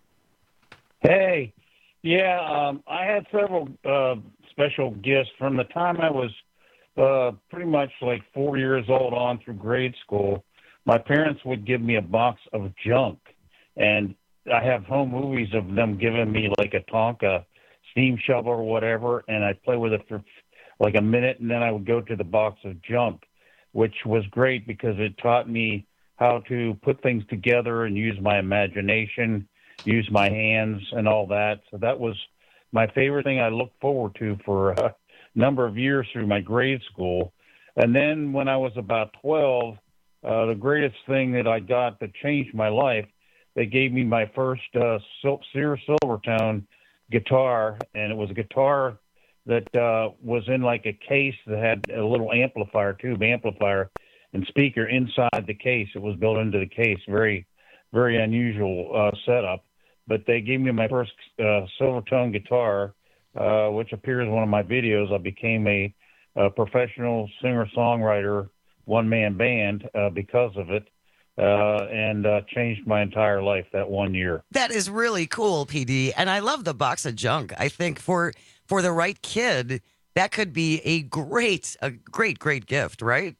Hey. Yeah, I had several special gifts from the time I was pretty much like 4 years old on through grade school. My parents would give me a box of junk, and I have home movies of them giving me like a Tonka steam shovel or whatever, and I'd play with it for like a minute, and then I would go to the box of junk, which was great because it taught me how to put things together and use my imagination, use my hands and all that. So that was my favorite thing I looked forward to for a number of years through my grade school. And then when I was about 12, the greatest thing that I got that changed my life, they gave me my first Sears Silvertone guitar, and it was a guitar that was in like a case that had a little tube amplifier and speaker inside the case. It was built into the case. Very, very unusual setup. But they gave me my first Silvertone guitar, which appears in one of my videos. I became a professional singer-songwriter, one-man band because of it, and changed my entire life that 1 year. That is really cool, PD. And I love the box of junk. I think for the right kid, that could be a great gift, right?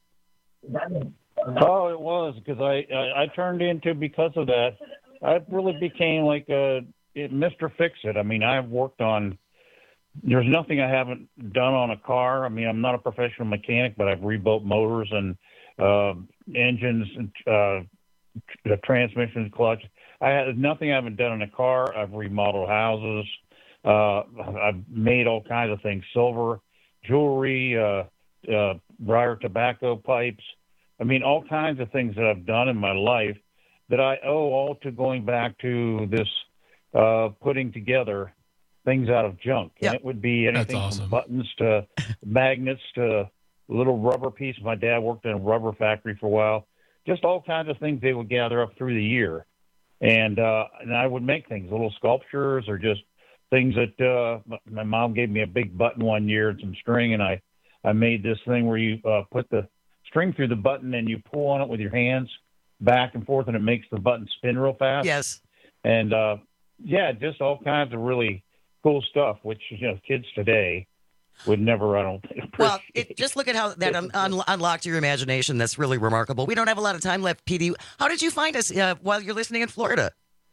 Oh, it was, because I turned into, because of that, I really became like Mr. Fix-It. I mean, I've worked on, there's nothing I haven't done on a car. I mean, I'm not a professional mechanic, but I've rebuilt motors and engines, and transmissions, clutch. Nothing I haven't done in a car. I've remodeled houses. I've made all kinds of things, silver, jewelry, briar tobacco pipes. I mean, all kinds of things that I've done in my life that I owe all to going back to this putting together things out of junk. Yep. And it would be anything from buttons to magnets to little rubber pieces. My dad worked in a rubber factory for a while. Just all kinds of things they would gather up through the year. And I would make things, little sculptures or just things that my mom gave me a big button one year and some string, and I made this thing where you put the string through the button and you pull on it with your hands back and forth, and it makes the button spin real fast. Yes. And just all kinds of really cool stuff, which kids today would never, I don't think. Well, just look at how that unlocked your imagination. That's really remarkable. We don't have a lot of time left, PD. How did you find us while you're listening in Florida?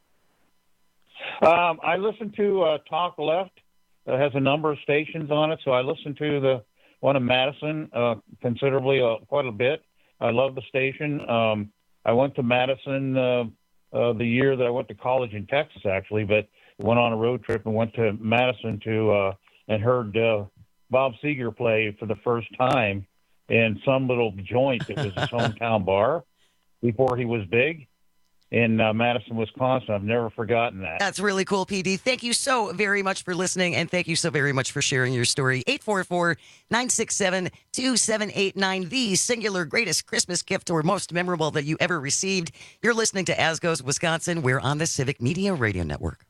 I listened to Talk Left. It has a number of stations on it, so I listened to the one in Madison considerably, quite a bit. I love the station. I went to Madison the year that I went to college in Texas, actually, but went on a road trip and went to Madison and heard Bob Seger play for the first time in some little joint that was his hometown bar before he was big in Madison, Wisconsin. I've never forgotten that. That's really cool, PD. Thank you so very much for listening, and thank you so very much for sharing your story. 844-967-2789, the singular greatest Christmas gift or most memorable that you ever received. You're listening to As Goes Wisconsin. We're on the Civic Media Radio Network.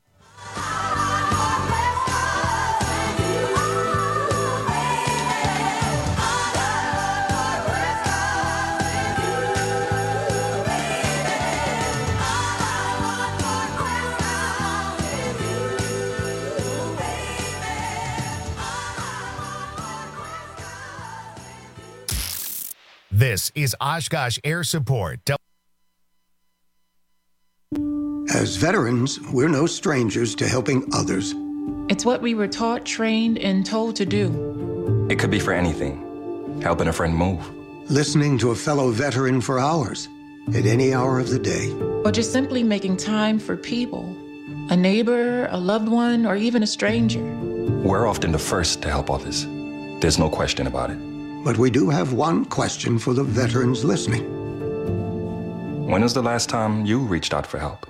This is Oshkosh Air Support. As veterans, we're no strangers to helping others. It's what we were taught, trained, and told to do. It could be for anything. Helping a friend move. Listening to a fellow veteran for hours, at any hour of the day. Or just simply making time for people. A neighbor, a loved one, or even a stranger. We're often the first to help others. There's no question about it. But we do have one question for the veterans listening. When was the last time you reached out for help?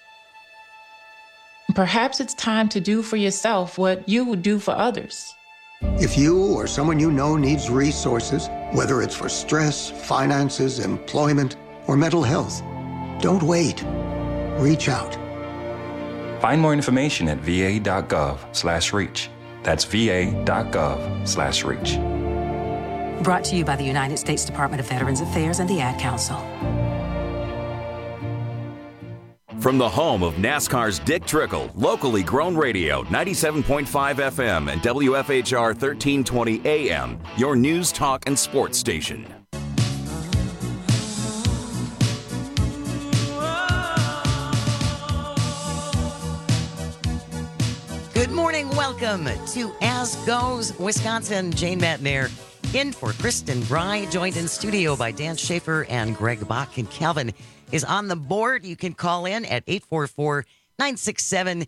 Perhaps it's time to do for yourself what you would do for others. If you or someone you know needs resources, whether it's for stress, finances, employment, or mental health, don't wait. Reach out. Find more information at va.gov/reach. That's va.gov/reach. Brought to you by the United States Department of Veterans Affairs and the Ad Council. From the home of NASCAR's Dick Trickle, locally grown radio, 97.5 FM and WFHR 1320 AM, your news, talk, and sports station. Good morning. Welcome to As Goes Wisconsin. Jane Matnair in for Kristen Bry, joined in studio by Dan Schaefer and Greg Bach. And Calvin is on the board. You can call in at 844-967-2789,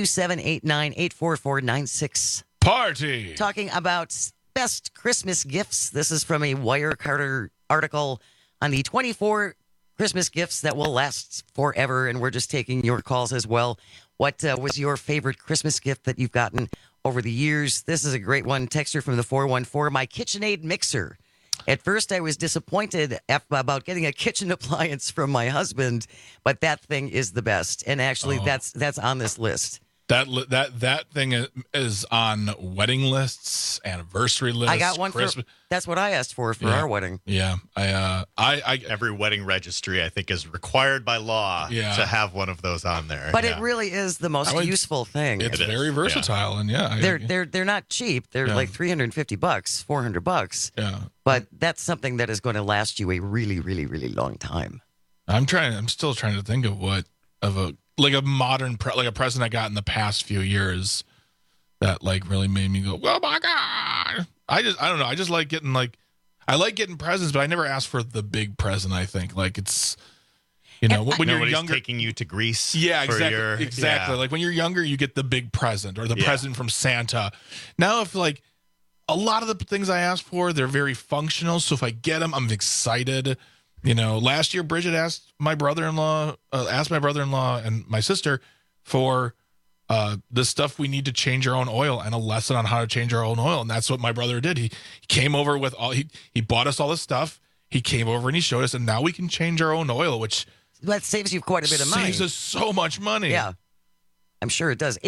844-96. Party. Talking about best Christmas gifts. This is from a Wirecutter article on the 24 Christmas gifts that will last forever. And we're just taking your calls as well. What was your favorite Christmas gift that you've gotten over the years? This is a great one. Texter from the 414, my KitchenAid mixer. At first, I was disappointed about getting a kitchen appliance from my husband, but that thing is the best. And actually, that's on this list. That thing is on wedding lists, anniversary lists. I got one that's what I asked for our wedding. Yeah, I every wedding registry I think is required by law to have one of those on there. But it really is the most useful thing. It's very versatile, and they're not cheap. They're like $350, $400. Yeah, but that's something that is going to last you a really, really, really long time. I'm still trying to think of a modern like a present I got in the past few years that like really made me go, oh my God. I don't know. I just like getting I like getting presents, but I never asked for the big present. I think like it's, when you're younger, taking you to Greece. Yeah, exactly. Like when you're younger, you get the big present or the present from Santa. Now, if like a lot of the things I ask for, they're very functional. So if I get them, I'm excited. Last year, Bridget asked my brother-in-law and my sister for the stuff we need to change our own oil and a lesson on how to change our own oil. And that's what my brother did. He came over with he bought us all this stuff. He came over and he showed us, and now we can change our own oil, which that saves you quite a bit of money. Saves us so much money. Yeah, I'm sure it does.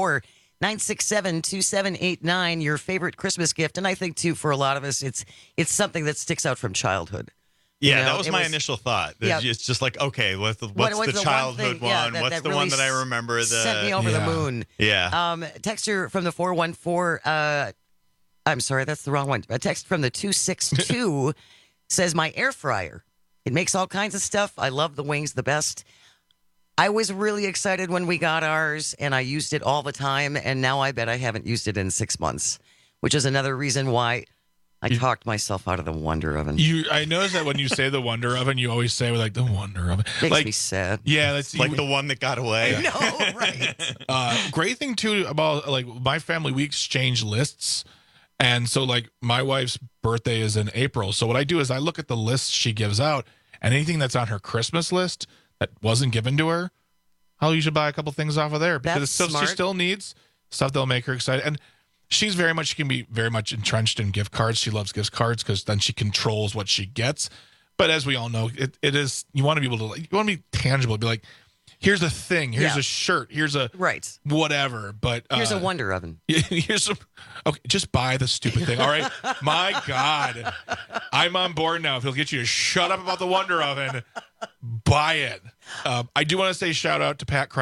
844-967-2789, your favorite Christmas gift. And I think too, for a lot of us, it's something that sticks out from childhood. Yeah, that was my initial thought. Yeah. It's just like, okay, what's the childhood one? What's the one that I remember that sent me over the moon? Yeah. Texter from the 414. I'm sorry, that's the wrong one. A text from the 262 says, my air fryer. It makes all kinds of stuff. I love the wings the best. I was really excited when we got ours, and I used it all the time, and now I bet I haven't used it in 6 months, which is another reason why I talked myself out of the Wonder Oven. I noticed that when you say the Wonder Oven, you always say like the Wonder Oven. Makes me sad. Yeah, that's like the one that got away. I know, right? Great thing too about like my family, we exchange lists, and so like my wife's birthday is in April. So what I do is I look at the lists she gives out, and anything that's on her Christmas list that wasn't given to her, I'll usually buy a couple things off of there because it's stuff she still needs, stuff that'll make her excited. And she can be very much entrenched in gift cards. She loves gift cards because then she controls what she gets. But as we all know, it is, you want to be able to, you want to be tangible, be like, here's a thing, here's a shirt, here's a whatever. But here's a Wonder Oven. Okay, just buy the stupid thing. All right. My God, I'm on board now. If he'll get you to shut up about the Wonder Oven, buy it. I do want to say shout out to Pat Kreitlow.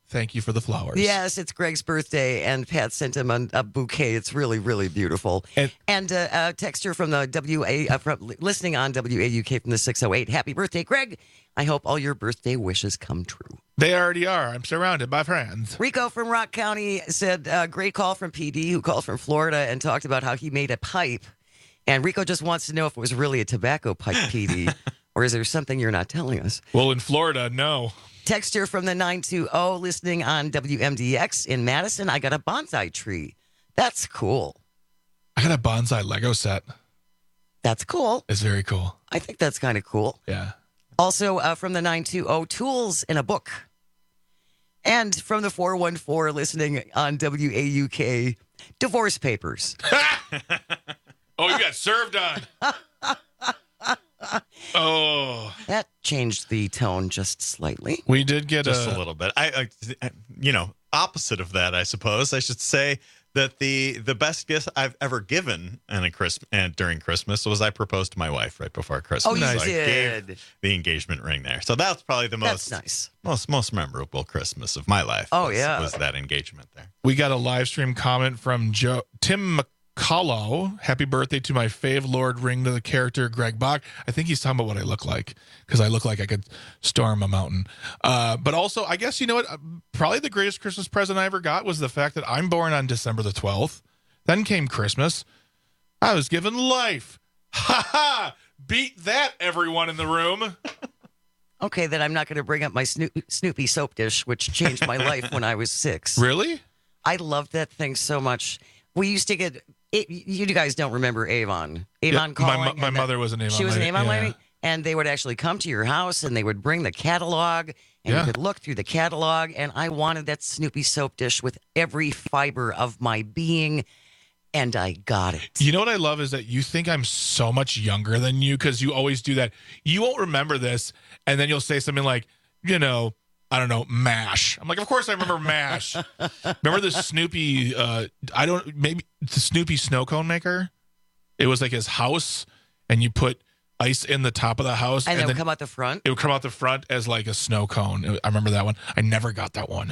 thank you for the flowers. Yes, it's Greg's birthday, and Pat sent him a bouquet. It's really, really beautiful. And a texture from the listening on WAUK from the 608. Happy birthday, Greg. I hope all your birthday wishes come true. They already are. I'm surrounded by friends. Rico from Rock County said, great call from PD, who called from Florida and talked about how he made a pipe. And Rico just wants to know if it was really a tobacco pipe, PD, or is there something you're not telling us? Well, in Florida, no. Texture from the 920 listening on WMDX in Madison. I got a bonsai tree. That's cool. I got a bonsai Lego set. That's cool. It's very cool. I think that's kind of cool. Yeah. Also from the 920, tools in a book. And from the 414 listening on WAUK, divorce papers. Oh, you got served on. Oh. That changed the tone just slightly. We did get just a little bit. I opposite of that, I suppose. I should say that the best gift I've ever given during Christmas was I proposed to my wife right before Christmas. Oh, you so did. I gave the engagement ring there. So that's probably the most nice. most memorable Christmas of my life. Oh, was that engagement there. We got a live stream comment from Tim McCullough. Happy birthday to my fave Lord ring to the character Greg Bach. I think he's talking about what I look like, because I look like I could storm a mountain. But also, I guess, you know what? Probably the greatest Christmas present I ever got was the fact that I'm born on December the 12th. Then came Christmas. I was given life. Ha ha! Beat that, everyone in the room. Okay, then I'm not going to bring up my Snoopy soap dish, which changed my life when I was 6. Really? I loved that thing so much. We used to get... you guys don't remember Avon. Avon calling. My mother was an Avon lady. She was an Avon lady. And they would actually come to your house and they would bring the catalog and you could look through the catalog. And I wanted that Snoopy soap dish with every fiber of my being. And I got it. You know what I love is that you think I'm so much younger than you, because you always do that. You won't remember this. And then you'll say something like, I don't know, MASH. I'm like, of course I remember MASH. Remember the Snoopy, maybe the Snoopy snow cone maker? It was like his house, and you put ice in the top of the house. And it would come out the front? It would come out the front as like a snow cone. I remember that one. I never got that one.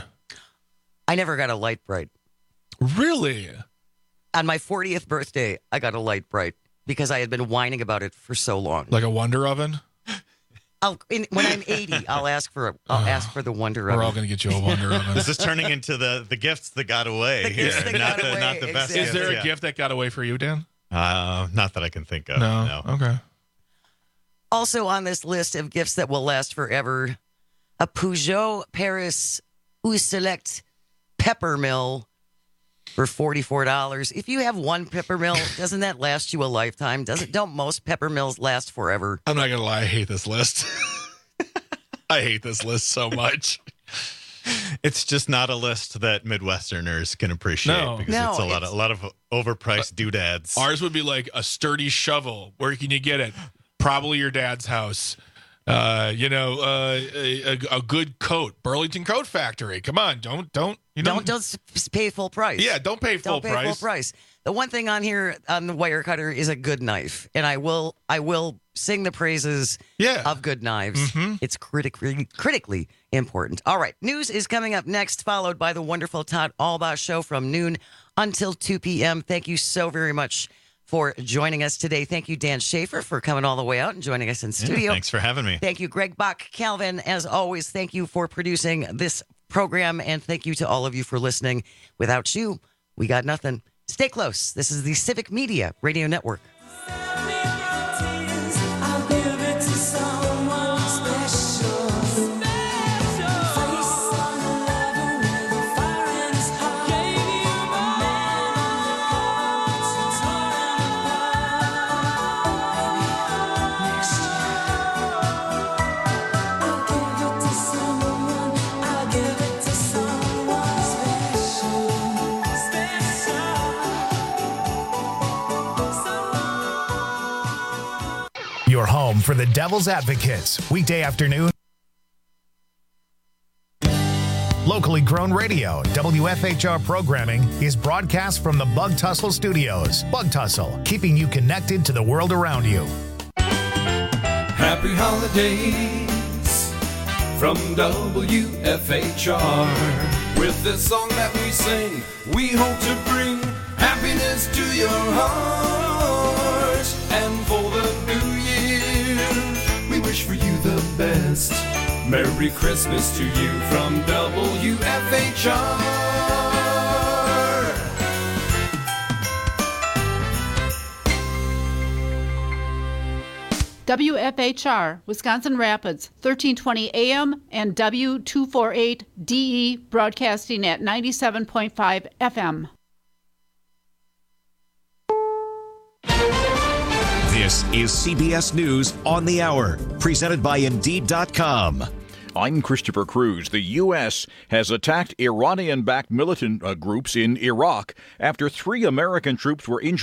I never got a Light Bright. Really? On my 40th birthday, I got a Light Bright because I had been whining about it for so long. Like a Wonder Oven? When I'm 80, I'll ask for the Wonder Oven. We're all going to get you a Wonder Oven. Is this turning into the gifts that got away here? Not the best. Is there a gift that got away for you, Dan? Not that I can think of. No. Okay. Also on this list of gifts that will last forever, a Peugeot Paris Select pepper mill for $44. If you have one pepper mill, doesn't that last you a lifetime? Don't most pepper mills last forever? I'm not gonna lie, I hate this list. I hate this list so much. It's just not a list that Midwesterners can appreciate because it's a lot of overpriced doodads. Ours would be like a sturdy shovel. Where can you get it? Probably your dad's house. A good coat, Burlington Coat Factory. Come on, don't pay full price. Yeah, don't pay full price. The one thing on here on the wire cutter is a good knife, and I will sing the praises of good knives. Mm-hmm. It's critically important. All right, news is coming up next, followed by the wonderful Todd Albaugh Show from noon until 2 p.m. Thank you so very much for joining us today. Thank you, Dan Schaefer, for coming all the way out and joining us in studio. Thanks for having me. Thank you, Greg Bach. Calvin, as always, thank you for producing this program, and thank you to all of you for listening. Without you, we got nothing. Stay close. This is the Civic Media Radio Network. Your home for the Devil's Advocates, weekday afternoon. Locally grown radio, WFHR programming is broadcast from the Bug Tussle Studios. Bug Tussle, keeping you connected to the world around you. Happy holidays from WFHR. With this song that we sing, we hope to bring happiness to your heart. And for the new year, we wish for you the best. Merry Christmas to you from WFHR. WFHR, Wisconsin Rapids, 1320 AM and W248DE, broadcasting at 97.5 FM. This is CBS News on the Hour, presented by Indeed.com. I'm Christopher Cruz. The U.S. has attacked Iranian-backed militant groups in Iraq after 3 American troops were injured